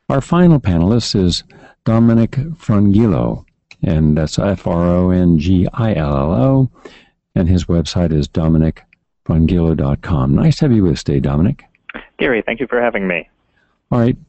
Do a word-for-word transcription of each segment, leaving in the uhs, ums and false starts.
Our final panelist is Dominic Frongillo, and that's F R O N G I L L O, and his website is dominic frongillo dot com. Nice to have you with us today, Dominic. Gary, thank you for having me. All right.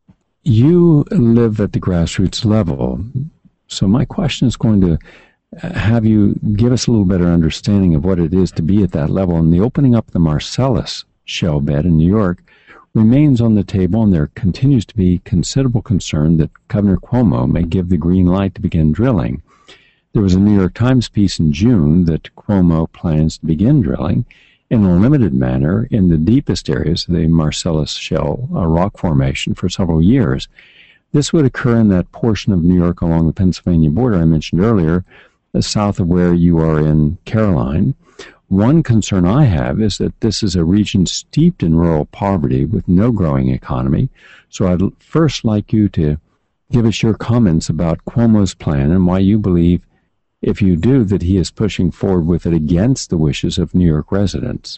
You live at the grassroots level, so my question is going to have you give us a little better understanding of what it is to be at that level. And the opening up the Marcellus shale bed in New York remains on the table, and there continues to be considerable concern that Governor Cuomo may give the green light to begin drilling. There was a New York Times piece in June that Cuomo plans to begin drilling in a limited manner in the deepest areas of the Marcellus shale uh, rock formation for several years. This would occur in that portion of New York along the Pennsylvania border I mentioned earlier, uh, south of where you are in Caroline. One concern I have is that this is a region steeped in rural poverty with no growing economy. So I'd first like you to give us your comments about Cuomo's plan and why you believe, if you do, that he is pushing forward with it against the wishes of New York residents.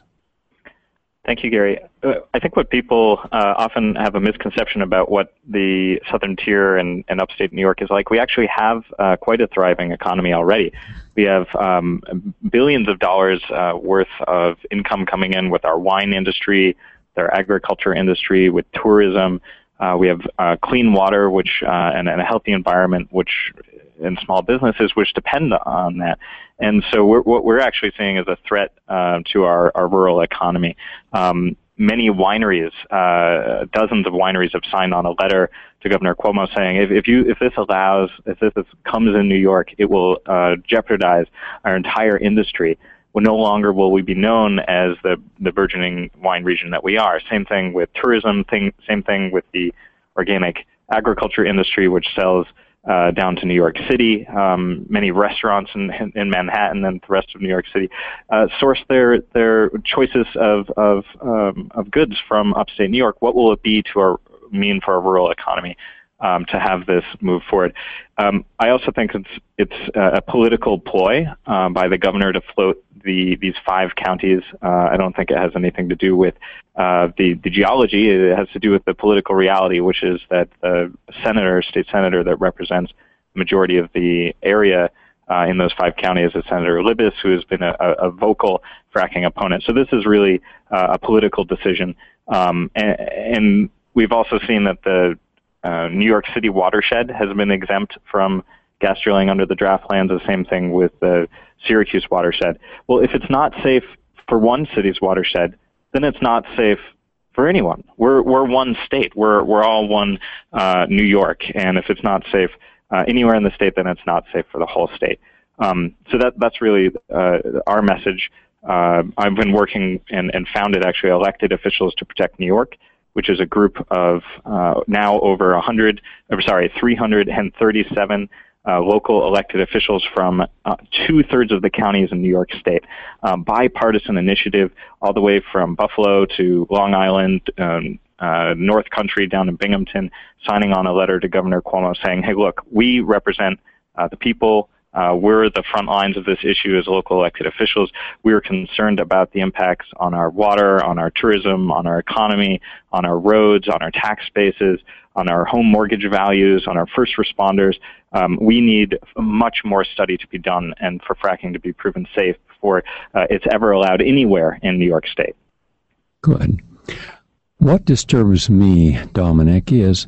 Thank you, Gary. Uh, I think what people uh, often have a misconception about what the southern tier and, and upstate New York is like. We actually have uh, quite a thriving economy already. We have um, billions of dollars uh, worth of income coming in with our wine industry, our agriculture industry, with tourism. Uh, we have uh, clean water, which uh, and, and a healthy environment, which and small businesses which depend on that. And so we're, what we're actually seeing is a threat uh, to our, our rural economy. Um, many wineries, uh, dozens of wineries have signed on a letter to Governor Cuomo saying, if, if you if this allows, if this is, comes in New York, it will uh, jeopardize our entire industry. Well, no longer will we be known as the, the burgeoning wine region that we are. Same thing with tourism, thing, same thing with the organic agriculture industry, which sells Uh, down to New York City. Um, many restaurants in, in Manhattan and the rest of New York City uh, source their their choices of of, um, of goods from upstate New York. What will it be to our mean for our rural economy um, to have this move forward? Um, I also think it's it's a political ploy uh, by the governor to float the these five counties. Uh, I don't think it has anything to do with uh, the the geology. It has to do with the political reality, which is that the senator, state senator that represents the majority of the area uh, in those five counties is Senator Libous, who has been a, a vocal fracking opponent. So this is really uh, a political decision, um, and, and we've also seen that the uh, New York City watershed has been exempt from gas drilling under the draft plans. The same thing with the Syracuse watershed. Well, if it's not safe for one city's watershed, then it's not safe for anyone. We're we're one state. We're we're all one uh, New York, and if it's not safe uh, anywhere in the state, then it's not safe for the whole state. Um, so that that's really uh, our message. Uh, I've been working and, and founded actually elected officials to protect New York, which is a group of uh, now over one hundred, or sorry, three hundred thirty-seven Uh, local elected officials from uh, two-thirds of the counties in New York State. Um, bipartisan initiative all the way from Buffalo to Long Island, um, uh, North Country down in Binghamton, signing on a letter to Governor Cuomo saying, hey, look, we represent uh, the people. Uh, we're the front lines of this issue as local elected officials. We're concerned about the impacts on our water, on our tourism, on our economy, on our roads, on our tax bases, on our home mortgage values, on our first responders. Um, we need much more study to be done and for fracking to be proven safe before uh, it's ever allowed anywhere in New York State. Good. What disturbs me, Dominic, is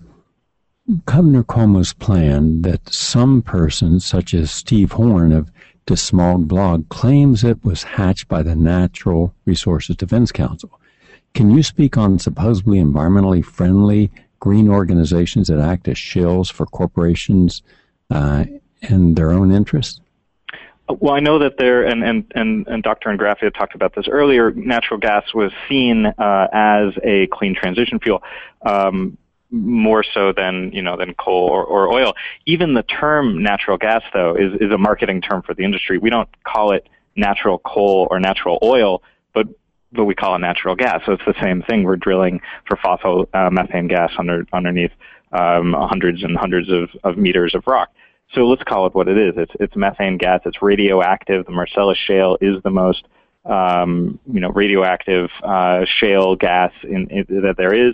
Governor Cuomo's plan that some persons, such as Steve Horn of DeSmog Blog, claims it was hatched by the Natural Resources Defense Council. Can you speak on supposedly environmentally friendly green organizations that act as shills for corporations uh, and their own interests? Well, I know that there, and, and, and, and Doctor Ingraffia talked about this earlier, natural gas was seen uh, as a clean transition fuel. Um, more so than, you know, than coal or, or oil. Even the term natural gas, though, is, is a marketing term for the industry. We don't call it natural coal or natural oil, but but we call it natural gas. So it's the same thing. We're drilling for fossil uh, methane gas under underneath um, hundreds and hundreds of, of meters of rock. So let's call it what it is. It's it's methane gas. It's radioactive. The Marcellus Shale is the most um, you know radioactive uh, shale gas in, in, that there is.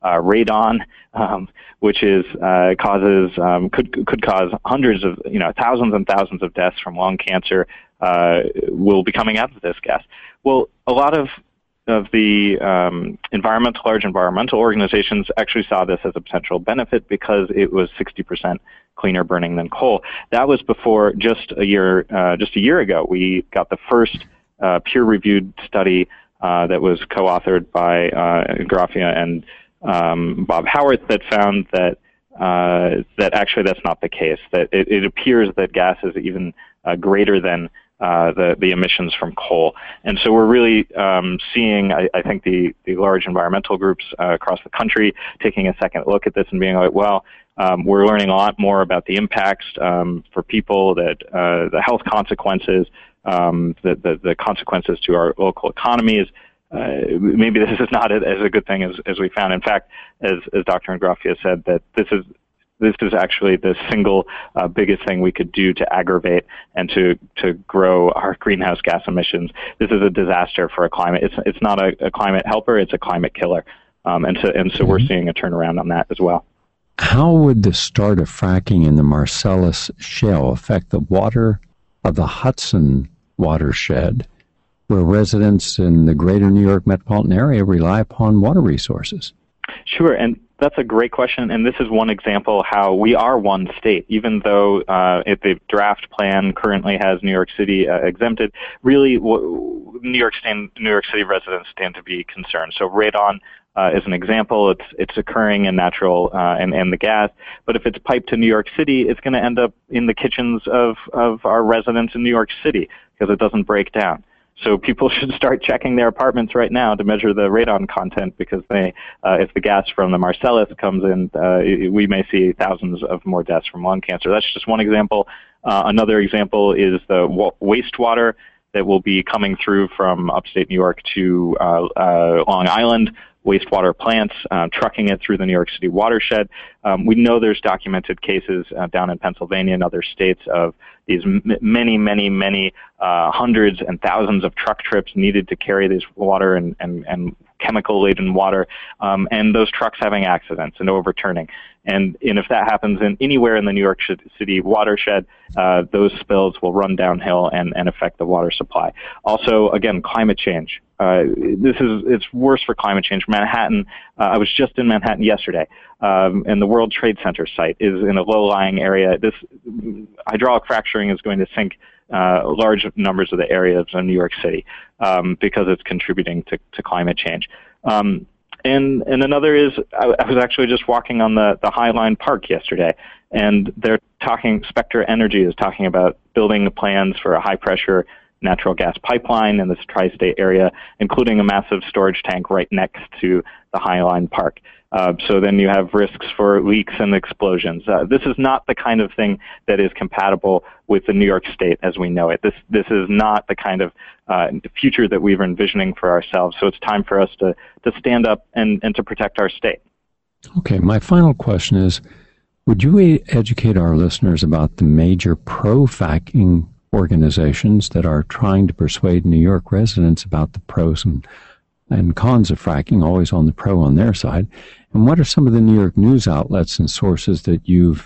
uh, radon, um, which is uh, causes um, could could cause hundreds of you know thousands and thousands of deaths from lung cancer. Uh, will be coming out of this gas. Well, a lot of of the um, environmental, large environmental organizations actually saw this as a potential benefit because it was sixty percent cleaner burning than coal. That was before just a year, uh, just a year ago, we got the first uh, peer-reviewed study uh, that was co-authored by uh, Graffia and um, Bob Howarth that found that uh, that actually that's not the case. That it, it appears that gas is even uh, greater than Uh, the, the emissions from coal. And so we're really um, seeing, I, I think, the, the large environmental groups uh, across the country taking a second look at this and being like, well, um, we're learning a lot more about the impacts um, for people, that uh, the health consequences, um, the, the, the consequences to our local economies. Uh, maybe this is not as a good thing as, as we found. In fact, as, as Doctor Ingraffia said, that this is This is actually the single uh, biggest thing we could do to aggravate and to, to grow our greenhouse gas emissions. This is a disaster for a climate. It's it's not a, a climate helper; it's a climate killer. Um, and so and so mm-hmm. we're seeing a turnaround on that as well. How would the start of fracking in the Marcellus Shale affect the water of the Hudson watershed, where residents in the greater New York metropolitan area rely upon water resources? Sure, and that's a great question, and this is one example how we are one state. Even though uh, if the draft plan currently has New York City uh, exempted, really w- New York stand, New York City residents stand to be concerned. So radon uh, is an example. It's it's occurring in natural uh, and, and the gas, but if it's piped to New York City, it's going to end up in the kitchens of, of our residents in New York City because it doesn't break down. So people should start checking their apartments right now to measure the radon content, because they, uh, if the gas from the Marcellus comes in, uh, we may see thousands of more deaths from lung cancer. That's just one example. Uh, another example is the wa- wastewater that will be coming through from upstate New York to uh, uh, Long Island. Wastewater plants, uh, trucking it through the New York City watershed. Um, we know there's documented cases uh, down in Pennsylvania and other states of these m- many, many, many uh, hundreds and thousands of truck trips needed to carry this water and, and, and chemical-laden water, um, and those trucks having accidents and overturning. And, and if that happens in anywhere in the New York City watershed, uh, those spills will run downhill and, and affect the water supply. Also, again, climate change. Uh, this is, it's worse for climate change. Manhattan, uh, I was just in Manhattan yesterday, um, and the World Trade Center site is in a low-lying area. This hydraulic fracturing is going to sink uh, large numbers of the areas of New York City um, because it's contributing to, to climate change. Um, and, and another is, I, I was actually just walking on the, the Highline Park yesterday, and they're talking, Spectra Energy is talking about building plans for a high-pressure natural gas pipeline in this tri-state area, including a massive storage tank right next to the Highline Park. Uh, so then you have risks for leaks and explosions. Uh, this is not the kind of thing that is compatible with the New York State as we know it. This this is not the kind of uh, future that we were envisioning for ourselves. So it's time for us to, to stand up and, and to protect our state. Okay, my final question is, would you educate our listeners about the major pro-fracking organizations that are trying to persuade New York residents about the pros and, and cons of fracking, always on the pro on their side? And what are some of the New York news outlets and sources that you've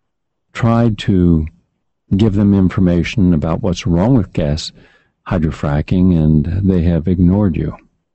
tried to give them information about what's wrong with gas hydrofracking and they have ignored you?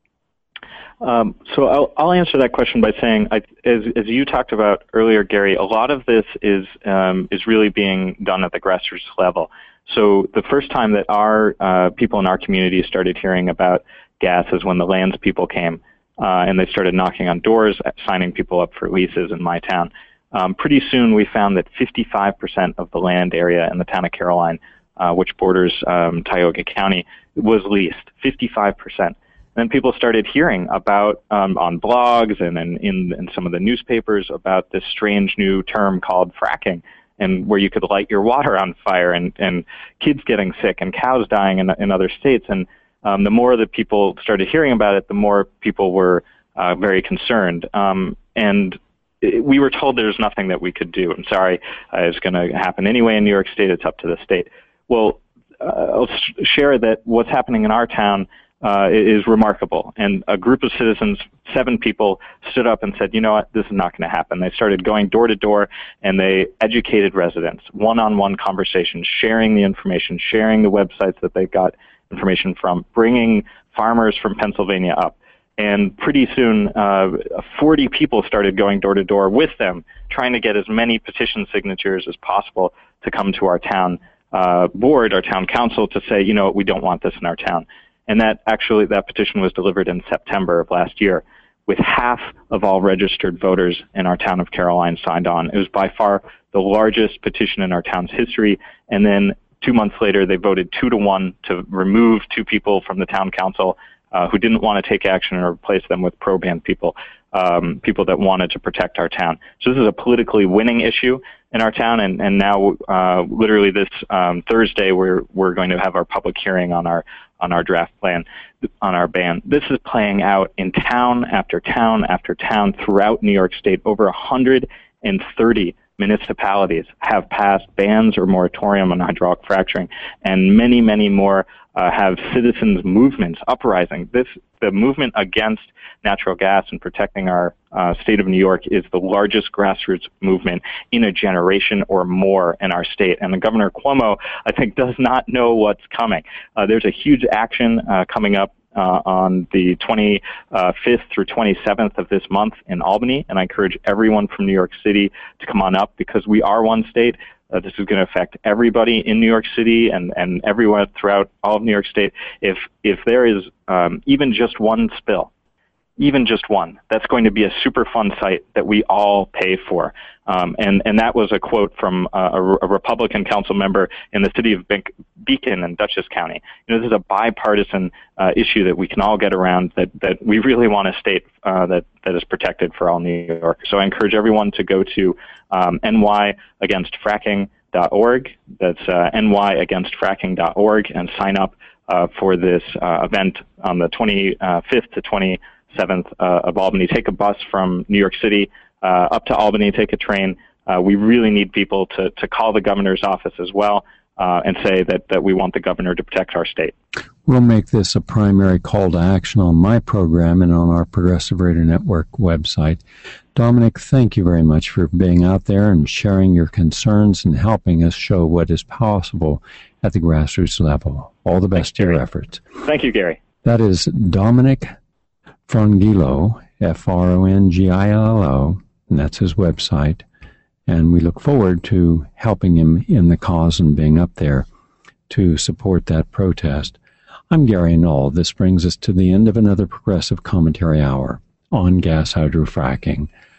Um, so I'll, I'll answer that question by saying, I, as, as you talked about earlier, Gary, a lot of this is um, is really being done at the grassroots level. So the first time that our uh, people in our community started hearing about gas is when the lands people came uh, and they started knocking on doors, signing people up for leases in my town. Um, pretty soon we found that fifty-five percent of the land area in the town of Caroline, uh, which borders um, Tioga County, was leased, fifty-five percent. And then people started hearing about um, on blogs and in, in, in some of the newspapers about this strange new term called fracking, and where you could light your water on fire, and, and kids getting sick and cows dying in, in other states. And um, the more that people started hearing about it, the more people were uh, very concerned. Um, and it, we were told there's nothing that we could do. I'm sorry, uh, it's going to happen anyway in New York State. It's up to the state. Well, uh, I'll sh- share that what's happening in our town uh, is remarkable. And a group of citizens, seven people, stood up and said, you know what, this is not going to happen. They started going door to door, and they educated residents, one-on-one conversations, sharing the information, sharing the websites that they got information from, bringing farmers from Pennsylvania up. And pretty soon, uh, forty people started going door to door with them, trying to get as many petition signatures as possible to come to our town uh, board, our town council, to say, you know what, we don't want this in our town. And that actually, that petition was delivered in September of last year, with half of all registered voters in our town of Caroline signed on. It was by far the largest petition in our town's history. And then two months later, they voted two to one to remove two people from the town council uh, who didn't want to take action and replace them with pro-ban people, um, people that wanted to protect our town. So this is a politically winning issue in our town. And, and now, uh, literally this um, Thursday, we're we're going to have our public hearing on our on our draft plan, on our ban. This is playing out in town after town after town throughout New York State. Over one hundred thirty municipalities have passed bans or moratorium on hydraulic fracturing, and many, many more uh, have citizens' movements, uprising. This, the movement against natural gas and protecting our uh, state of New York is the largest grassroots movement in a generation or more in our state. And the Governor Cuomo, I think, does not know what's coming. Uh, there's a huge action uh, coming up Uh, on the twenty-fifth through twenty-seventh of this month in Albany, and I encourage everyone from New York City to come on up, because we are one state. Uh, this is going to affect everybody in New York City and, and everywhere throughout all of New York State. If if there is um, even just one spill, even just one, that's going to be a Superfund site that we all pay for. Um, and, and that was a quote from uh, a, a Republican council member in the city of Be- Beacon in Dutchess County. You know, this is a bipartisan uh, issue that we can all get around, that, that we really want a state uh, that, that is protected for all New York. So I encourage everyone to go to um, N Y against fracking dot org. That's uh, N Y against fracking dot org, and sign up uh, for this uh, event on the twenty-fifth to twenty-seventh uh, of Albany. Take a bus from New York City uh, up to Albany, take a train. Uh, we really need people to, to call the governor's office as well uh, and say that, that we want the governor to protect our state. We'll make this a primary call to action on my program and on our Progressive Radio Network website. Dominic, thank you very much for being out there and sharing your concerns and helping us show what is possible at the grassroots level. All the best to your efforts. Thank you, Gary. That is Dominic Frongillo, F R O N G I L L O, and that's his website. And we look forward to helping him in the cause and being up there to support that protest. I'm Gary Null. This brings us to the end of another Progressive Commentary Hour on gas hydrofracking.